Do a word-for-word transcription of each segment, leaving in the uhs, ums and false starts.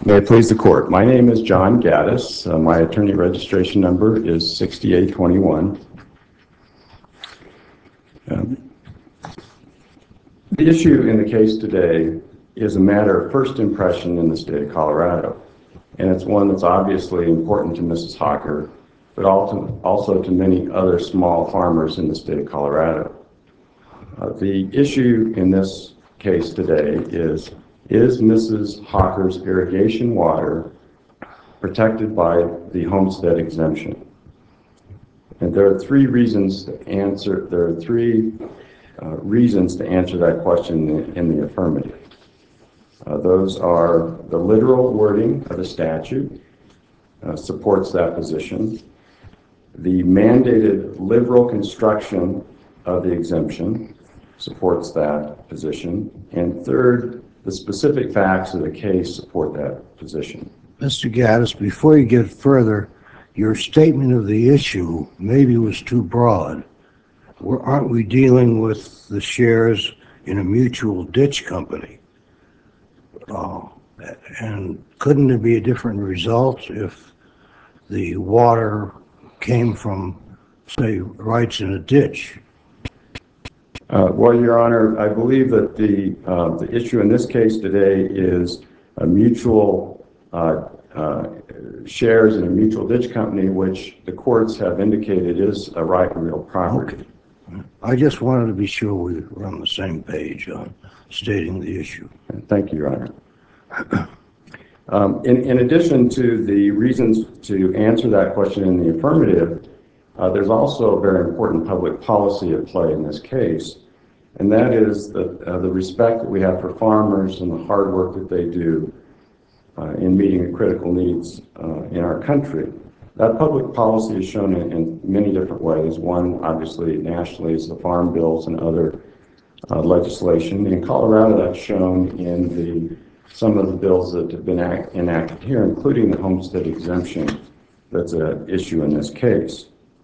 May it please the court. My name is John Gaddis. Uh, my attorney registration number is sixty-eight twenty-one. Um, the issue in the case today is a matter of first impression in the state of Colorado, and it's one that's obviously important to Missus Hocker, but also, also to many other small farmers in the state of Colorado. Uh, the issue in this case today is, is Missus Hocker's irrigation water protected by the homestead exemption? And there are three reasons to answer, there are three uh, reasons to answer that question in, in the affirmative. Uh, those are the literal wording of the statute uh, supports that position. The mandated liberal construction of the exemption supports that position. And third, the specific facts of the case support that position. Mister Gaddis, before you get further, your statement of the issue maybe was too broad. We're, aren't we dealing with the shares in a mutual ditch company? Uh, and couldn't it be a different result if the water came from, say, rights in a ditch? Uh, well, Your Honor, I believe that the, uh, the issue in this case today is a mutual uh, uh, shares in a mutual ditch company, which the courts have indicated is a right of real property. Okay. I just wanted to be sure we were on the same page on stating the issue. Thank you, Your Honor. Um, in, in addition to the reasons to answer that question in the affirmative, uh, there's also a very important public policy at play in this case, and that is the, uh, the respect that we have for farmers and the hard work that they do uh, in meeting the critical needs uh, in our country. That public policy is shown in, in many different ways. One, obviously, nationally is the farm bills and other uh, legislation. In Colorado, that's shown in the some of the bills that have been act, enacted here, including the homestead exemption that's an issue in this case.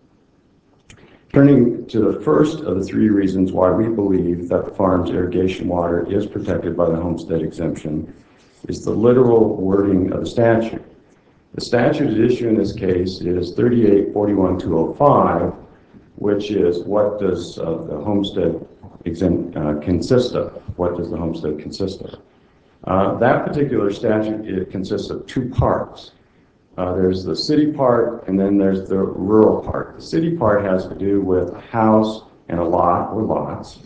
Turning to the first of the three reasons why we believe that the farm's irrigation water is protected by the homestead exemption is the literal wording of the statute. The statute at issue in this case is thirty-eight forty-one two oh five, which is what does uh, the homestead exempt uh, consist of? What does the homestead consist of? Uh, that particular statute, it consists of two parts. Uh, there's the city part, and then there's the rural part. The city part has to do with a house and a lot or lots.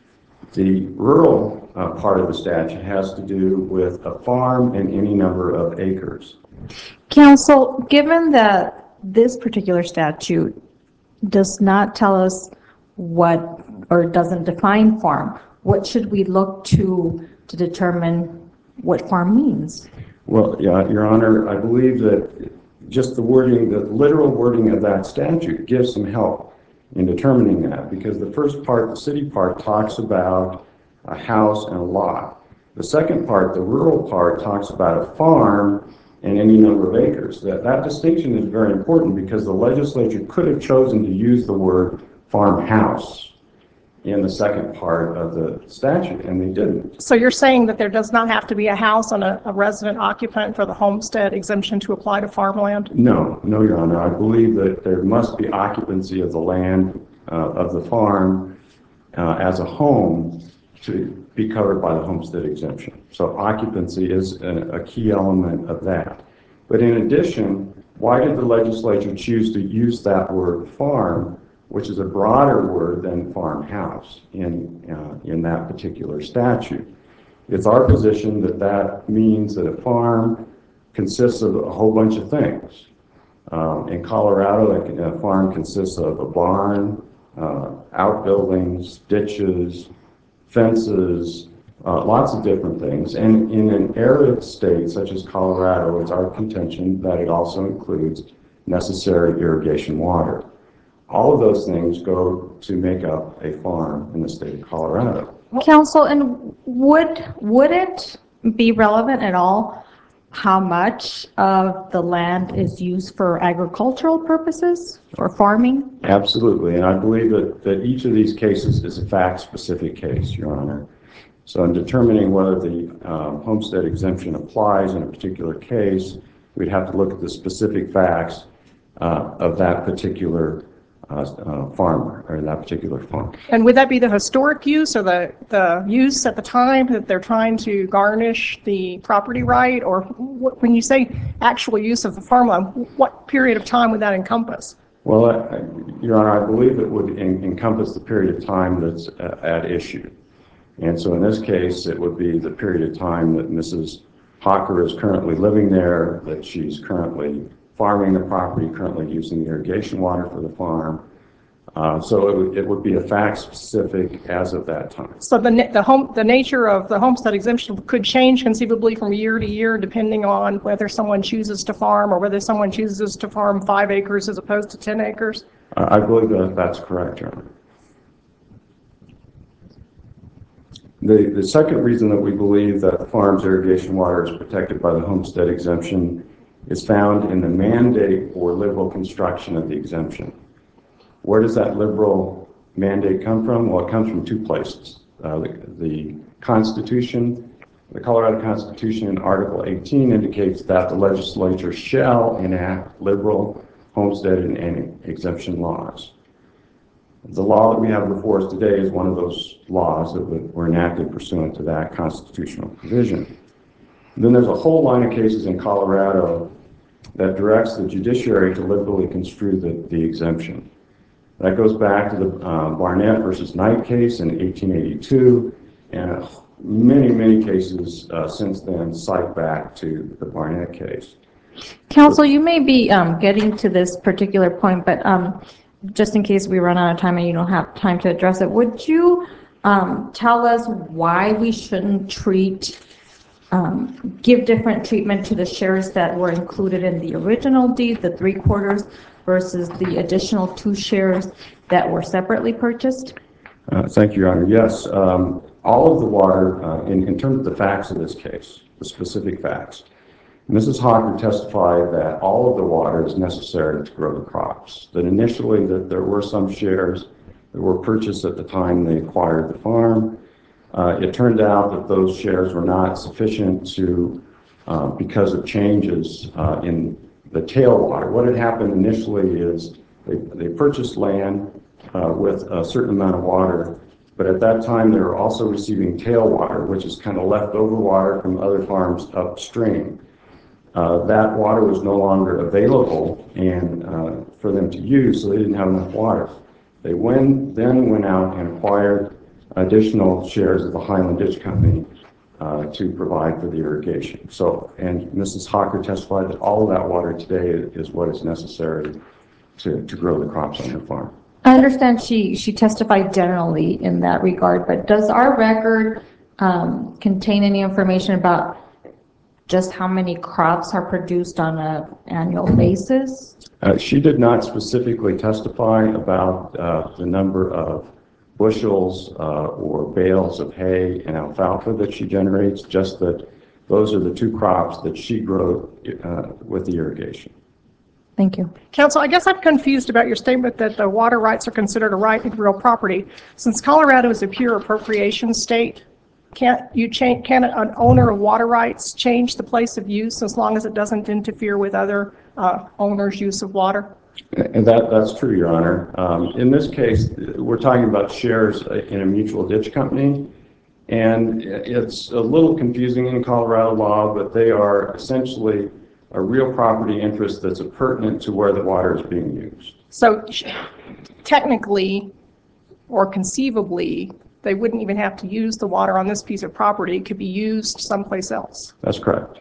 The rural uh, part of the statute has to do with a farm and any number of acres. Counsel, given that this particular statute does not tell us what, or doesn't define farm, what should we look to to determine what farm means? Well, yeah, Your Honor, I believe that just the wording, the literal wording of that statute gives some help in determining that, because the first part, the city part, talks about a house and a lot. The second part, the rural part, talks about a farm and any number of acres. That, that distinction is very important because the legislature could have chosen to use the word farmhouse in the second part of the statute, and they didn't. So you're saying that there does not have to be a house and a, a resident occupant for the homestead exemption to apply to farmland? No, no, Your Honor. I believe that there must be occupancy of the land uh, of the farm uh, as a home to be covered by the homestead exemption. So occupancy is a, a key element of that. But in addition, why did the legislature choose to use that word farm, which is a broader word than farmhouse in, uh, in that particular statute? It's our position that that means that a farm consists of a whole bunch of things. Um, in Colorado, a farm consists of a barn, uh, outbuildings, ditches, fences, uh, lots of different things. And in an arid state such as Colorado, it's our contention that it also includes necessary irrigation water. All of those things go to make up a farm in the state of Colorado. Counsel, and would, would it be relevant at all how much of the land is used for agricultural purposes or farming? Absolutely, and I believe that, that each of these cases is a fact-specific case, Your Honor. So in determining whether the um, homestead exemption applies in a particular case, we'd have to look at the specific facts uh, of that particular uh, uh, farmer or that particular farm. And would that be the historic use or the, the use at the time that they're trying to garnish the property right? Or what, when you say actual use of the farmland, what period of time would that encompass? Well, I, Your Honor, I believe it would en- encompass the period of time that's uh, at issue. And so in this case, it would be the period of time that Missus Hawker is currently living there, that she's currently farming the property, currently using irrigation water for the farm. Uh, so it would, it would be a fact specific as of that time. So the, na- the home, the nature of the homestead exemption could change conceivably from year to year, depending on whether someone chooses to farm or whether someone chooses to farm five acres as opposed to ten acres? Uh, I believe that that's correct, Your Honor. The, the second reason that we believe that the farm's irrigation water is protected by the homestead exemption is found in the mandate for liberal construction of the exemption. Where does that liberal mandate come from? Well, it comes from two places. Uh, the, the Constitution, the Colorado Constitution in Article eighteen indicates that the legislature shall enact liberal homestead and, and exemption laws. The law that we have before us today is one of those laws that were enacted pursuant to that constitutional provision. And then there's a whole line of cases in Colorado that directs the judiciary to liberally construe the, the exemption. That goes back to the uh, Barnett versus Knight case in eighteen eighty-two, and many, many cases uh, since then cite back to the Barnett case. Counsel, you may be um, getting to this particular point, but um, just in case we run out of time and you don't have time to address it, would you um, tell us why we shouldn't treat, um, give different treatment to the shares that were included in the original deed, the three quarters, versus the additional two shares that were separately purchased? Uh, thank you, Your Honor. Yes, um, all of the water, uh, in, in terms of the facts of this case, the specific facts, Missus Hawker testified that all of the water is necessary to grow the crops, that initially that there were some shares that were purchased at the time they acquired the farm. Uh, it turned out that those shares were not sufficient to, uh, because of changes uh, in the tailwater. What had happened initially is they, they purchased land uh, with a certain amount of water, but at that time they were also receiving tailwater, which is kind of leftover water from other farms upstream. Uh, that water was no longer available and uh, for them to use, so they didn't have enough water. They went, then went out and acquired additional shares of the Highland Ditch Company uh, to provide for the irrigation. So, and Missus Hawker testified that all of that water today is what is necessary to, to grow the crops on her farm. I understand she, she testified generally in that regard, but does our record um, contain any information about just how many crops are produced on an annual basis? Uh, she did not specifically testify about uh, the number of bushels uh, or bales of hay and alfalfa that she generates, just that those are the two crops that she grows uh, with the irrigation. Thank you. Counsel, I guess I'm confused about your statement that the water rights are considered a right in real property. Since Colorado is a pure appropriation state, can't you change, can an owner of water rights change the place of use as long as it doesn't interfere with other uh, owners' use of water? And that, that's true, Your Honor. Um, in this case, we're talking about shares in a mutual ditch company, and it's a little confusing in Colorado law, but they are essentially a real property interest that's pertinent to where the water is being used. So technically, or conceivably, they wouldn't even have to use the water on this piece of property. It could be used someplace else. That's correct.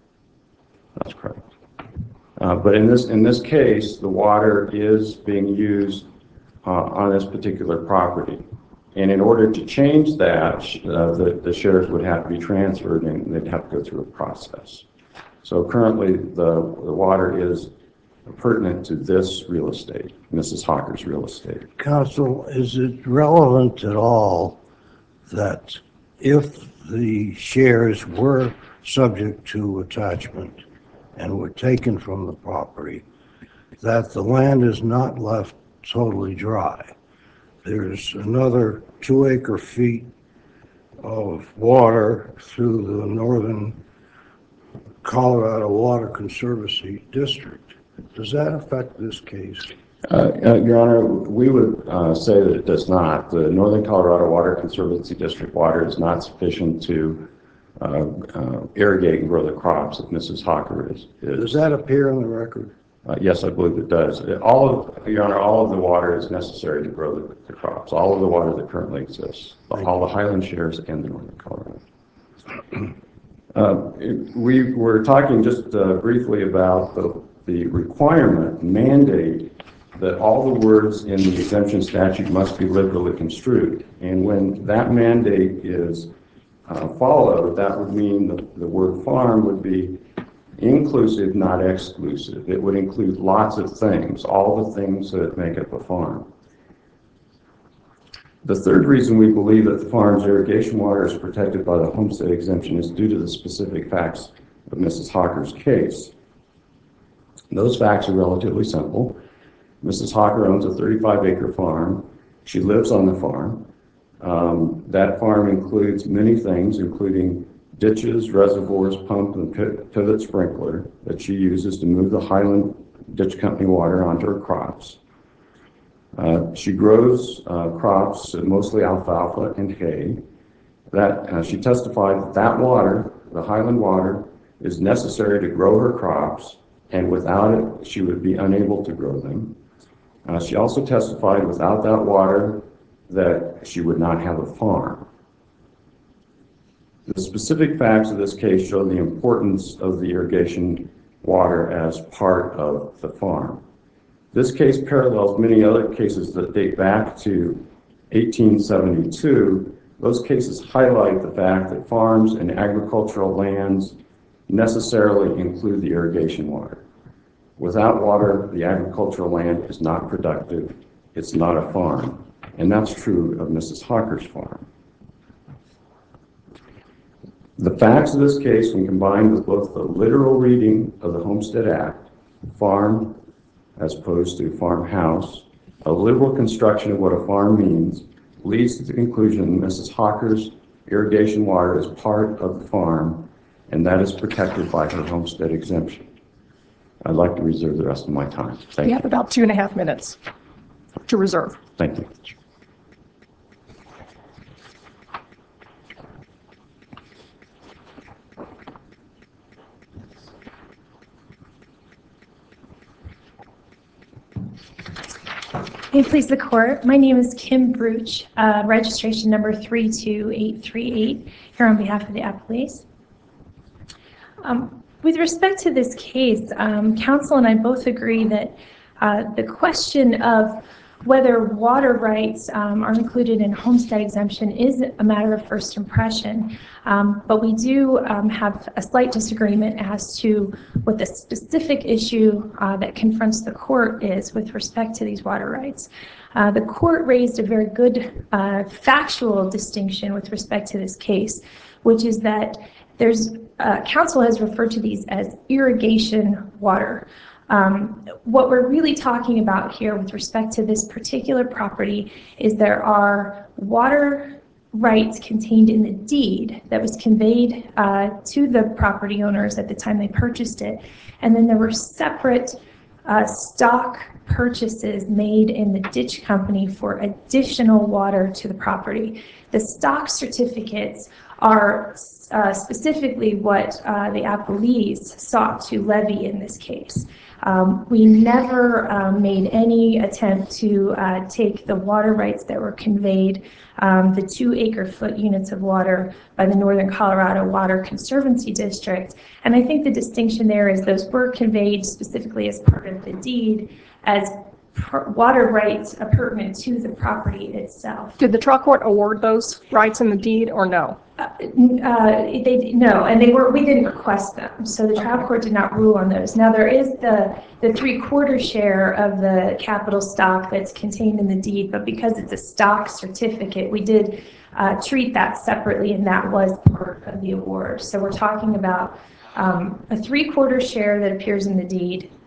That's correct. Uh, but in this in this case, the water is being used uh, on this particular property, and in order to change that, uh, the the shares would have to be transferred, and they'd have to go through a process. So currently, the the water is pertinent to this real estate, Missus Hawker's real estate. Counsel, is it relevant at all that if the shares were subject to attachment and were taken from the property, that the land is not left totally dry? There's another two acre feet of water through the Northern Colorado Water Conservancy District. Does that affect this case? Uh, uh, Your Honor, we would uh, say that it does not. The Northern Colorado Water Conservancy District water is not sufficient to uh, uh, irrigate and grow the crops that Missus Hawker is. is. Does that appear on the record? Uh, yes, I believe it does. All of, Your Honor, all of the water is necessary to grow the, the crops. All of the water that currently exists, all the Highland shares and the Northern Colorado. Uh, it- we were talking just uh, briefly about the, the requirement, mandate, that all the words in the exemption statute must be liberally construed. And when that mandate is uh, followed, that would mean that the word farm would be inclusive, not exclusive. It would include lots of things, all the things that make up a farm. The third reason we believe that the farm's irrigation water is protected by the homestead exemption is due to the specific facts of Missus Hawker's case. Those facts are relatively simple. Missus Hawker owns a thirty-five acre farm. She lives on the farm. Um, that farm includes many things, including ditches, reservoirs, pump, and pivot sprinkler that she uses to move the Highland Ditch Company water onto her crops. Uh, she grows uh, crops, mostly alfalfa and hay. That uh, she testified that that water, the Highland water, is necessary to grow her crops, and without it, she would be unable to grow them. Uh, she also testified without that water that she would not have a farm. The specific facts of this case show the importance of the irrigation water as part of the farm. This case parallels many other cases that date back to eighteen seventy-two. Those cases highlight the fact that farms and agricultural lands necessarily include the irrigation water. Without water, the agricultural land is not productive. It's not a farm. And that's true of Missus Hawker's farm. The facts of this case, when combined with both the literal reading of the Homestead Act, farm as opposed to farmhouse, a liberal construction of what a farm means, leads to the conclusion that Missus Hawker's irrigation water is part of the farm, and that is protected by her homestead exemption. I'd like to reserve the rest of my time. Thank You you. have about two and a half minutes to reserve. Thank you. May it please the court. My name is Kim Bruch, uh, registration number three two eight three eight, here on behalf of the appellees. Um, with respect to this case, um, counsel and I both agree that uh, the question of whether water rights um, are included in homestead exemption is a matter of first impression, um, but we do um, have a slight disagreement as to what the specific issue uh, that confronts the court is with respect to these water rights. Uh, the court raised a very good uh, factual distinction with respect to this case, which is that there's uh, counsel has referred to these as irrigation water. Um, what we're really talking about here with respect to this particular property is there are water rights contained in the deed that was conveyed uh, to the property owners at the time they purchased it. And then there were separate uh, stock purchases made in the ditch company for additional water to the property. The stock certificates are uh, specifically what uh, the appellees sought to levy in this case. Um, we never um, made any attempt to uh, take the water rights that were conveyed, um, the two acre foot units of water by the Northern Colorado Water Conservancy District. And I think the distinction there is those were conveyed specifically as part of the deed as water rights pertinent to the property itself. Did the trial court award those rights in the deed or no? Uh, uh, they no, and they were. We didn't request them, so the trial Okay. court did not rule on those. Now there is the the three quarter share of the capital stock that's contained in the deed, but because it's a stock certificate, we did uh, treat that separately, and that was part of the award. So we're talking about um, a three quarter share that appears in the deed,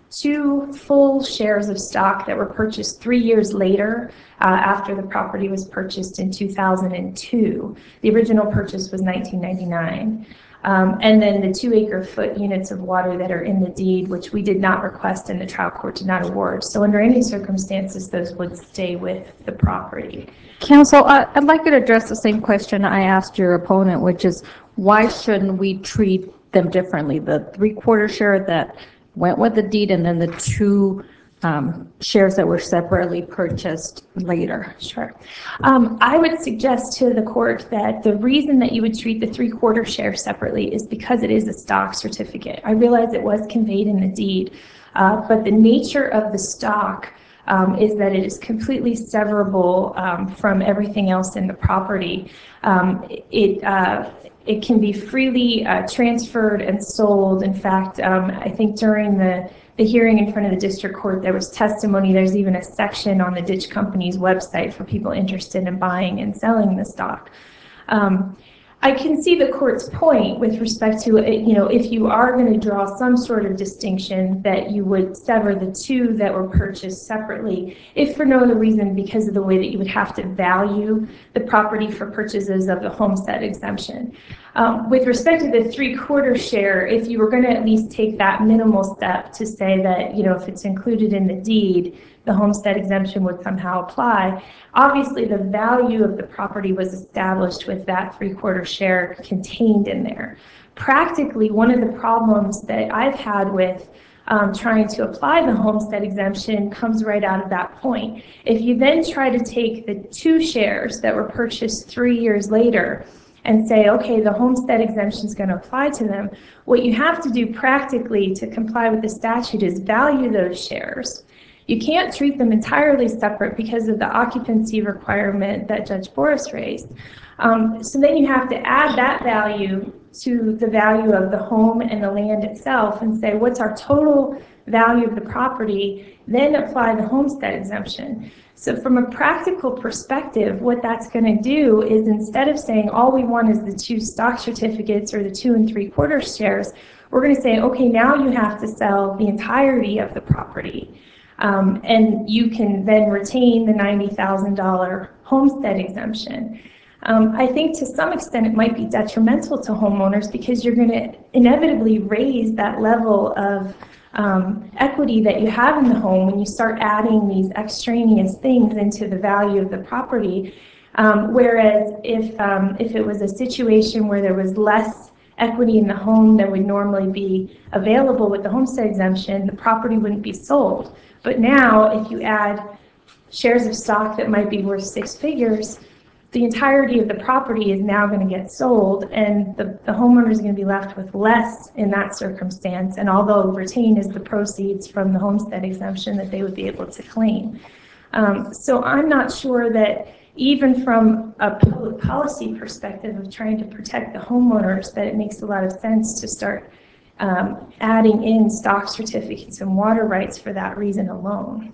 two full shares of stock that were purchased three years later uh, after the property was purchased in two thousand two. The original purchase was nineteen ninety-nine. Um, and then the two acre foot units of water that are in the deed, which we did not request and the trial court did not award. So under any circumstances, those would stay with the property. Counsel, I- I'd like you to address the same question I asked your opponent, which is why shouldn't we treat them differently? The three-quarter share that went with the deed and then the two um, shares that were separately purchased later. Sure. Um, I would suggest to the court that the reason that you would treat the three-quarter share separately is because it is a stock certificate. I realize it was conveyed in the deed, uh, but the nature of the stock um, is that it is completely severable um, from everything else in the property. Um, it uh, it can be freely uh, transferred and sold. In fact, um, I think during the the hearing in front of the district court, there was testimony. There's even a section on the ditch company's website for people interested in buying and selling the stock. Um, I can see the court's point with respect to, you know, if you are going to draw some sort of distinction that you would sever the two that were purchased separately, if for no other reason because of the way that you would have to value the property for purchases of the homestead exemption. Um, with respect to the three-quarter share, if you were going to at least take that minimal step to say that, you know, if it's included in the deed, the homestead exemption would somehow apply. Obviously, the value of the property was established with that three-quarter share contained in there. Practically, one of the problems that I've had with um, trying to apply the homestead exemption comes right out of that point. If you then try to take the two shares that were purchased three years later and say, okay, the homestead exemption is going to apply to them, what you have to do practically to comply with the statute is value those shares. You can't treat them entirely separate because of the occupancy requirement that Judge Boris raised. Um, so then you have to add that value to the value of the home and the land itself and say, what's our total value of the property, then apply the homestead exemption. So from a practical perspective, what that's going to do is instead of saying all we want is the two stock certificates or the two and three quarter shares, we're going to say, okay, now you have to sell the entirety of the property. Um, and you can then retain the ninety thousand dollar homestead exemption. Um, I think to some extent it might be detrimental to homeowners because you're going to inevitably raise that level of um, equity that you have in the home when you start adding these extraneous things into the value of the property. Um, whereas if, um, if it was a situation where there was less equity in the home that would normally be available with the homestead exemption, the property wouldn't be sold. But now, if you add shares of stock that might be worth six figures, the entirety of the property is now going to get sold, and the, the homeowner is going to be left with less in that circumstance, and although retained is the proceeds from the homestead exemption that they would be able to claim. Um, so I'm not sure that even from a public policy perspective of trying to protect the homeowners, that it makes a lot of sense to start um, adding in stock certificates and water rights for that reason alone.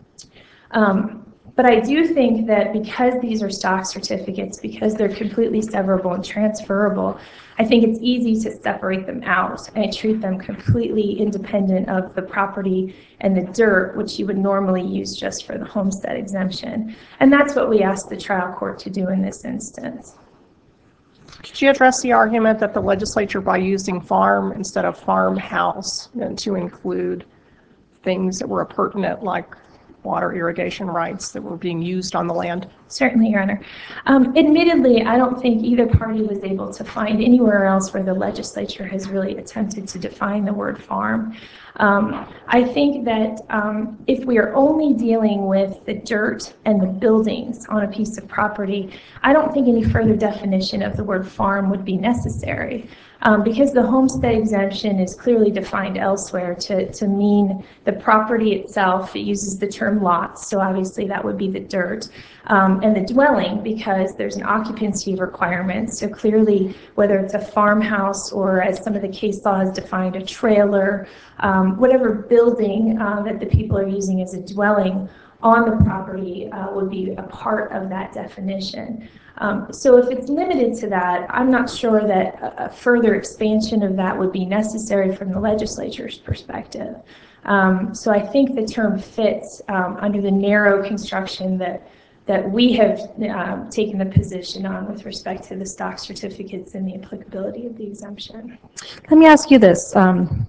Um, but I do think that because these are stock certificates, because they're completely severable and transferable, I think it's easy to separate them out and treat them completely independent of the property and the dirt, which you would normally use just for the homestead exemption. And that's what we asked the trial court to do in this instance. Could you address the argument that the legislature, by using farm instead of farmhouse, meant to include things that were pertinent, like water irrigation rights that were being used on the land? Certainly, Your Honor. Um, admittedly, I don't think either party was able to find anywhere else where the legislature has really attempted to define the word farm. Um, I think that um, if we are only dealing with the dirt and the buildings on a piece of property, I don't think any further definition of the word farm would be necessary. Um, because the homestead exemption is clearly defined elsewhere to, to mean the property itself. It uses the term lots, so obviously that would be the dirt. Um, and the dwelling, because there's an occupancy requirement, so clearly whether it's a farmhouse or, as some of the case law has defined, a trailer, um, whatever building uh, that the people are using as a dwelling, on the property uh, would be a part of that definition. Um, so if it's limited to that, I'm not sure that a, a further expansion of that would be necessary from the legislature's perspective. Um, so I think the term fits um, under the narrow construction that that we have um, taken the position on with respect to the stock certificates and the applicability of the exemption. Let me ask you this. Um,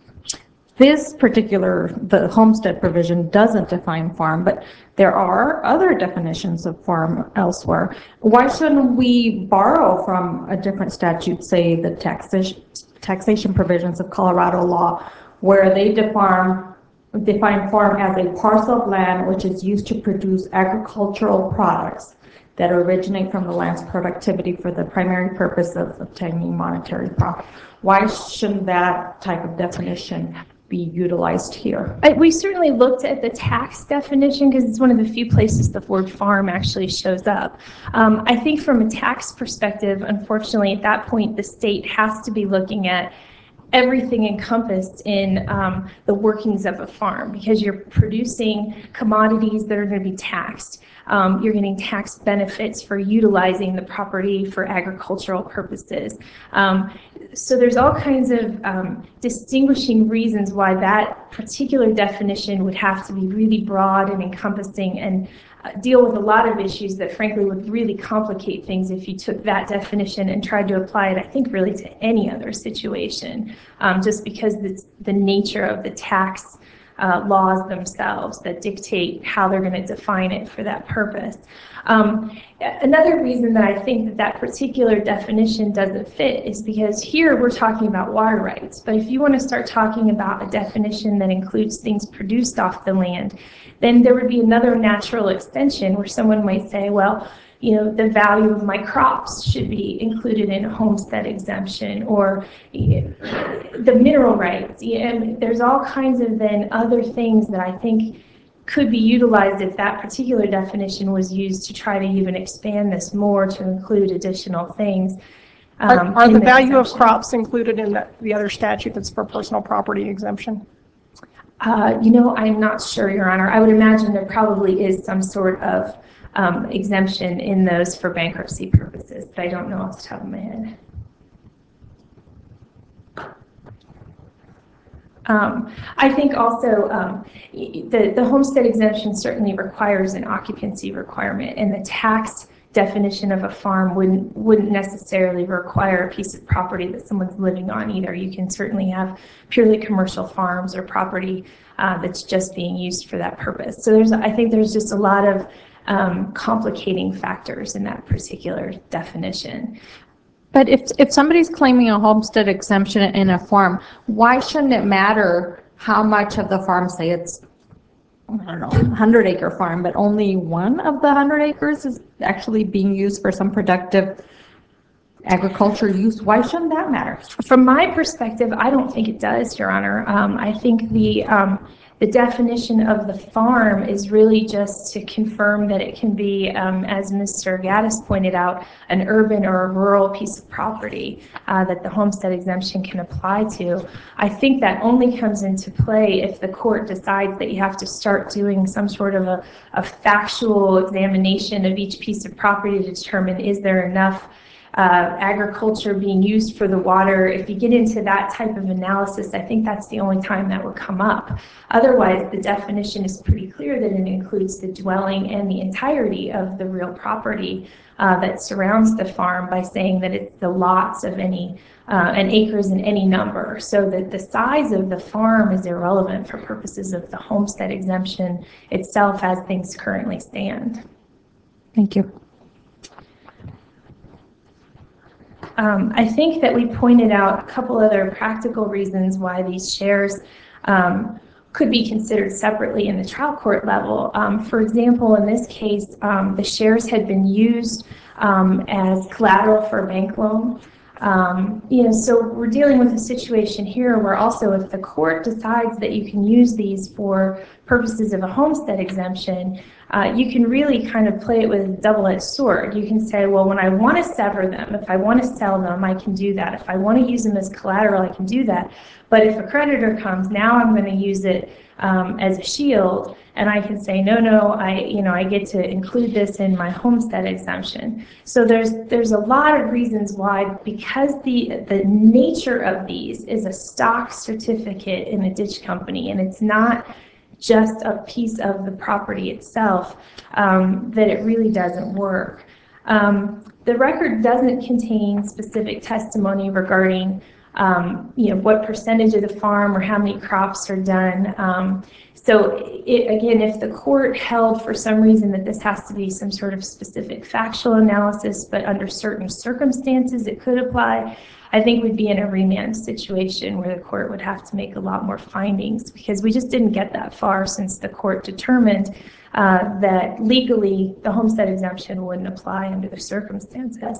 this particular, the homestead provision doesn't define farm, but there are other definitions of farm elsewhere. Why shouldn't we borrow from a different statute, say the taxation, taxation provisions of Colorado law, where they define define farm as a parcel of land which is used to produce agricultural products that originate from the land's productivity for the primary purpose of obtaining monetary profit? Why shouldn't that type of definition be utilized here? I, we certainly looked at the tax definition because it's one of the few places the word farm actually shows up. Um, I think from a tax perspective, unfortunately, at that point, the state has to be looking at everything encompassed in um, the workings of a farm, because you're producing commodities that are going to be taxed. Um, you're getting tax benefits for utilizing the property for agricultural purposes. Um, so there's all kinds of um, distinguishing reasons why that particular definition would have to be really broad and encompassing and uh, deal with a lot of issues that frankly would really complicate things if you took that definition and tried to apply it, I think, really to any other situation, um, just because it's the nature of the tax Uh, laws themselves that dictate how they're going to define it for that purpose. Um, another reason that I think that that particular definition doesn't fit is because here we're talking about water rights, but if you want to start talking about a definition that includes things produced off the land, then there would be another natural extension where someone might say, well, you know, the value of my crops should be included in a homestead exemption, or you know, the mineral rights. And there's all kinds of then other things that I think could be utilized if that particular definition was used to try to even expand this more to include additional things. Um, Are, are the the value of exemption. crops included in the, the other statute that's for personal property exemption? Uh, you know, I'm not sure, Your Honor. I would imagine there probably is some sort of um, exemption in those for bankruptcy purposes, but I don't know off the top of my head. Um, I think also um, the, the homestead exemption certainly requires an occupancy requirement, and the tax definition of a farm wouldn't wouldn't necessarily require a piece of property that someone's living on either. You can certainly have purely commercial farms or property uh, that's just being used for that purpose. So there's, I think there's just a lot of um, complicating factors in that particular definition. But if, if somebody's claiming a homestead exemption in a farm, why shouldn't it matter how much of the farm, say it's, I don't know, hundred acre farm, but only one of the hundred acres is actually being used for some productive agriculture use? Why shouldn't that matter? From my perspective, I don't think it does, Your Honor. Um, I think the um, the definition of the farm is really just to confirm that it can be, um, as Mister Gaddis pointed out, an urban or a rural piece of property uh, that the homestead exemption can apply to. I think that only comes into play if the court decides that you have to start doing some sort of a, a factual examination of each piece of property to determine, is there enough Uh, agriculture being used for the water. If you get into that type of analysis, I think that's the only time that would come up. Otherwise, the definition is pretty clear that it includes the dwelling and the entirety of the real property uh, that surrounds the farm, by saying that it's the lots of any uh, and acres in any number, so that the size of the farm is irrelevant for purposes of the homestead exemption itself as things currently stand. Thank you. Um, I think that we pointed out a couple other practical reasons why these shares um, could be considered separately in the trial court level. Um, for example, in this case, um, the shares had been used um, as collateral for a bank loan. Um, you know, so we're dealing with a situation here where also if the court decides that you can use these for purposes of a homestead exemption, uh, you can really kind of play it with a double-edged sword. You can say, well, when I want to sever them, if I want to sell them, I can do that. If I want to use them as collateral, I can do that. But if a creditor comes, now I'm going to use it um, as a shield, and I can say, no, no, I, you know, I get to include this in my homestead exemption. So there's there's a lot of reasons why, because the the nature of these is a stock certificate in a ditch company, and it's not just a piece of the property itself, um, that it really doesn't work. Um, the record doesn't contain specific testimony regarding um, you know, what percentage of the farm or how many crops are done. Um, so it, again, if the court held for some reason that this has to be some sort of specific factual analysis, but under certain circumstances it could apply, I think we'd be in a remand situation where the court would have to make a lot more findings, because we just didn't get that far since the court determined uh, that legally the homestead exemption wouldn't apply under the circumstances.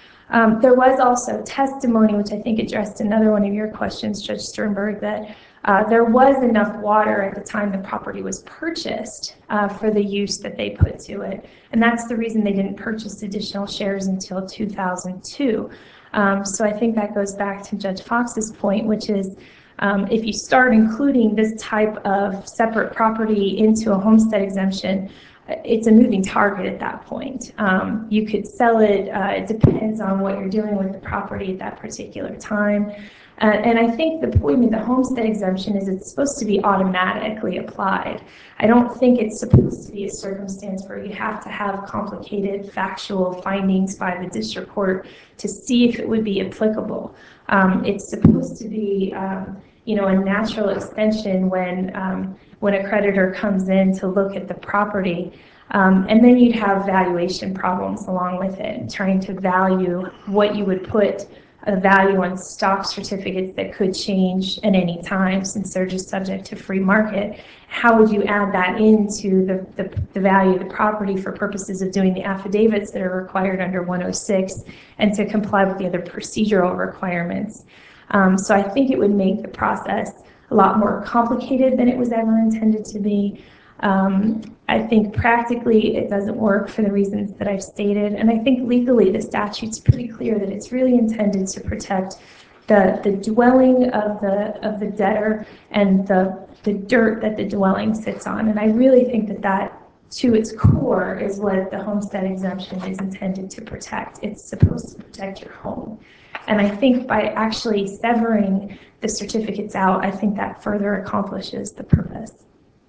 Um, there was also testimony, which I think addressed another one of your questions, Judge Sternberg, that uh, there was enough water at the time the property was purchased uh, for the use that they put to it. And that's the reason they didn't purchase additional shares until two thousand two. Um, so I think that goes back to Judge Fox's point, which is um, if you start including this type of separate property into a homestead exemption, it's a moving target at that point. Um, you could sell it. Uh, it depends on what you're doing with the property at that particular time. Uh, and I think the point of the homestead exemption is it's supposed to be automatically applied. I don't think it's supposed to be a circumstance where you have to have complicated factual findings by the district court to see if it would be applicable. Um, it's supposed to be um, you know, a natural extension when um, when a creditor comes in to look at the property. Um, and then you'd have valuation problems along with it, trying to value what you would put a value on stock certificates that could change at any time since they're just subject to free market. How would you add that into the, the, the value of the property for purposes of doing the affidavits that are required under one oh six and to comply with the other procedural requirements? Um, so I think it would make the process a lot more complicated than it was ever intended to be. Um, I think practically it doesn't work for the reasons that I've stated, and I think legally the statute's pretty clear that it's really intended to protect the, the dwelling of the of the debtor and the, the dirt that the dwelling sits on. And I really think that that, to its core, is what the homestead exemption is intended to protect. It's supposed to protect your home. And I think by actually severing the certificates out, I think that further accomplishes the purpose.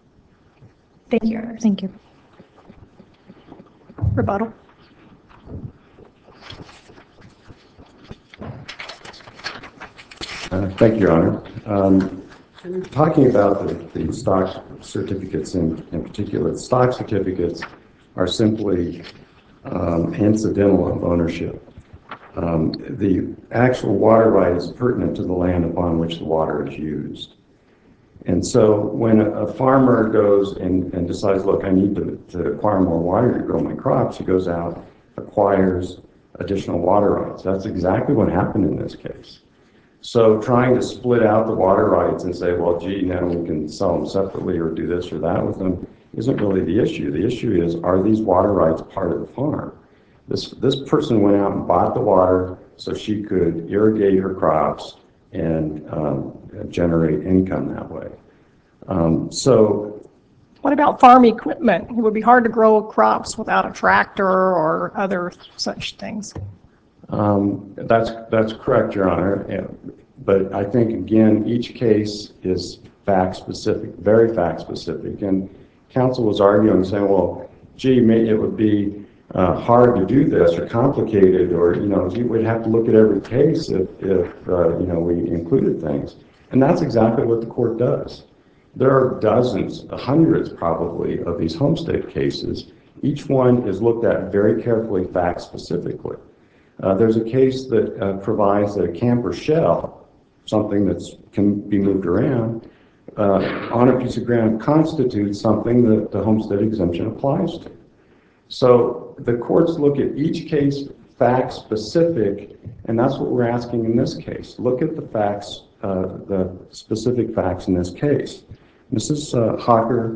Thank you, Your Honor. Thank you. Rebuttal. Uh, Thank you, Your Honor. Um, talking about the, the stock certificates in, in particular, stock certificates are simply um, incidental of ownership. Um, the actual water right is pertinent to the land upon which the water is used. And so when a, a farmer goes and, and decides, look, I need to, to acquire more water to grow my crops, he goes out, acquires additional water rights. That's exactly what happened in this case. So trying to split out the water rights and say, well, gee, now we can sell them separately or do this or that with them isn't really the issue. The issue is, are these water rights part of the farm? This, this person went out and bought the water so she could irrigate her crops and um, generate income that way. Um, so What about farm equipment? It would be hard to grow crops without a tractor or other such things. um, that's, that's correct, Your Honor. And, but I think, again, each case is fact-specific, very fact-specific. And counsel was arguing, saying, well, gee, maybe it would be uh, hard to do this or complicated, or, you know, you would have to look at every case if, if uh, you know, we included things. And that's exactly what the court does. There are dozens, hundreds probably, of these homestead cases. Each one is looked at very carefully, fact-specifically. Uh, there's a case that uh, provides that a camper shell, something that can be moved around, uh, on a piece of ground constitutes something that the homestead exemption applies to. So the courts look at each case fact-specific, and that's what we're asking in this case. Look at the facts, uh, the specific facts in this case. Missus Uh, Hocker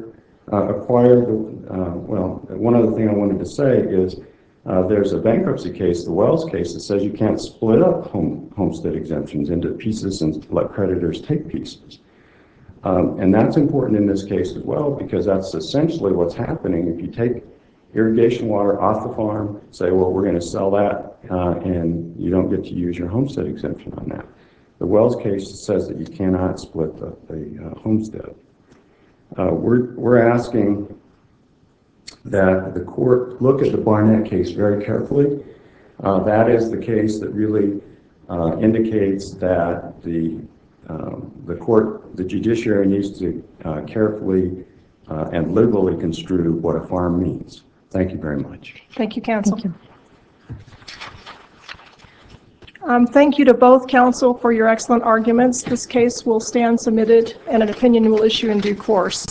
uh, acquire the, uh, well, one other thing I wanted to say is uh, there's a bankruptcy case, the Wells case, that says you can't split up home, homestead exemptions into pieces and let creditors take pieces. Um, and that's important in this case as well, because that's essentially what's happening. If you take irrigation water off the farm, say, well, we're going to sell that, uh, and you don't get to use your homestead exemption on that. The Wells case says that you cannot split the, the uh, homestead. Uh, we're, we're asking that the court look at the Barnett case very carefully. Uh, that is the case that really uh, indicates that the, um, the court, the judiciary needs to uh, carefully uh, and liberally construe what a farm means. Thank you very much. Thank you, counsel. Thank you. Um, Thank you to both counsel for your excellent arguments. This case will stand submitted and an opinion will issue in due course.